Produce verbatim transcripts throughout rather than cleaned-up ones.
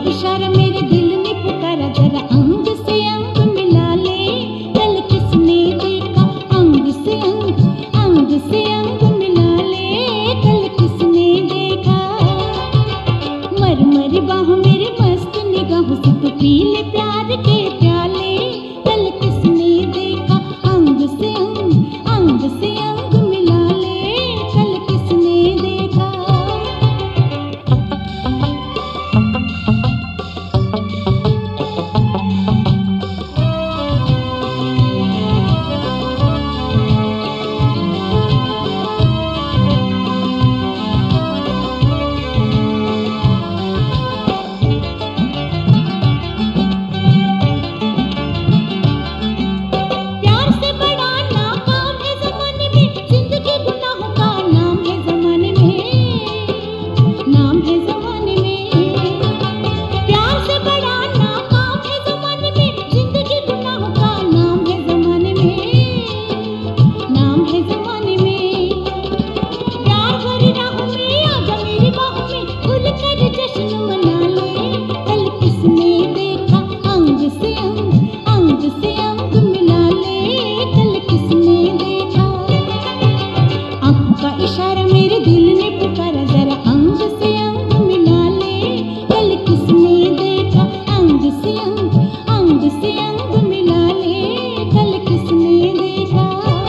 इशारा मेरे दिल ने पुकारा, जरा अंग से अंग मिला ले। कल किसने देखा अंग से अंग, अंग से अंग मिला ले। कल किसने देखा मर मर बाहों मेरे मस्त निगाहों से तू पी ले प्यार के प्याले। कल किसने देखा अंग से अंग, अंग से अंग मिला ले। कल किसने देखा इशारा मेरे दिल ने पुकारा, जरा अंग से अंग मिला ले। कल किसने देखा अंग से अंग, अंग से अंग मिला ले। कल किसने देखा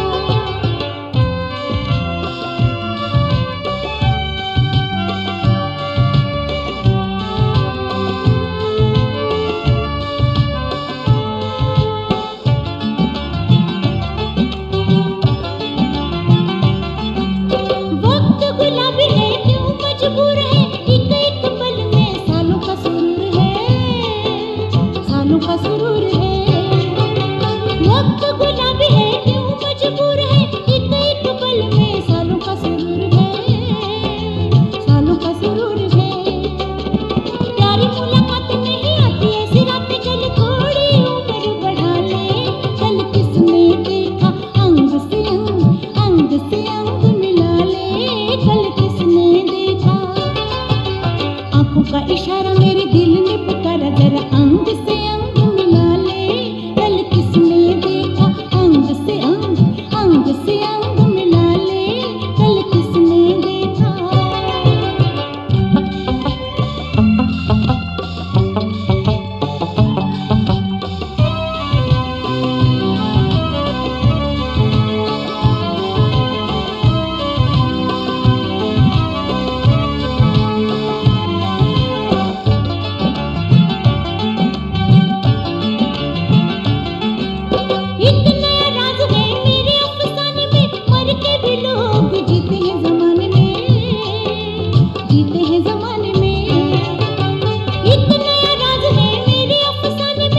का सुरूर है। वक्त गुलाबी है क्यों मजबूर है, एक एक पल में सालों का सुरूर है, सालों का सुरूर है। प्यारी मुलाकात नहीं आती ऐसी रातें, चल थोड़ी उम्र बढ़ा ले। कल किसने देखा अंग से अंग, अंग से अंग मिला ले। कल किसने देखा आंखों का इशारा मेरे दिल ने पुकारा, जरा अंग से अंग मिला ले। कल किसने देखा अंग से अंग, अंग से अंग मिला ले। कल किसने देखा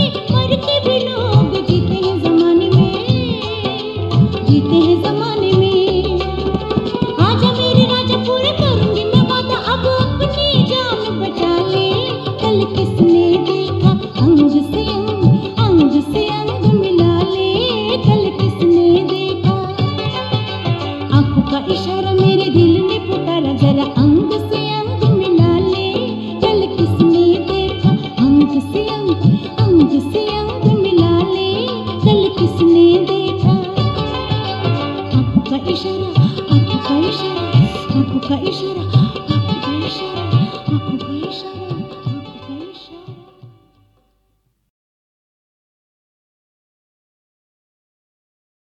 जीते हैं ज़माने में।